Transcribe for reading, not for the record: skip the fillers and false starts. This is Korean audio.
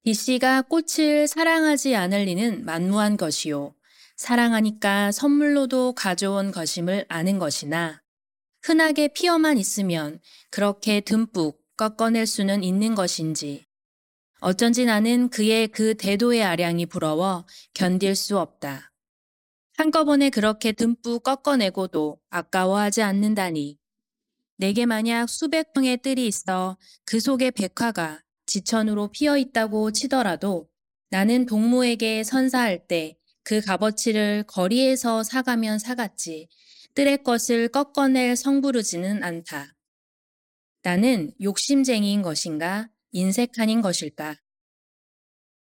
B씨가 꽃을 사랑하지 않을 리는 만무한 것이요. 사랑하니까 선물로도 가져온 것임을 아는 것이나 흔하게 피어만 있으면 그렇게 듬뿍 꺾어낼 수는 있는 것인지 어쩐지 나는 그의 그 대도의 아량이 부러워 견딜 수 없다. 한꺼번에 그렇게 듬뿍 꺾어내고도 아까워하지 않는다니. 내게 만약 수백 평의 뜰이 있어 그 속에 백화가 지천으로 피어 있다고 치더라도 나는 동무에게 선사할 때 그 값어치를 거리에서 사가면 사갔지 뜰의 것을 꺾어낼 성부르지는 않다. 나는 욕심쟁이인 것인가 인색한인 것일까?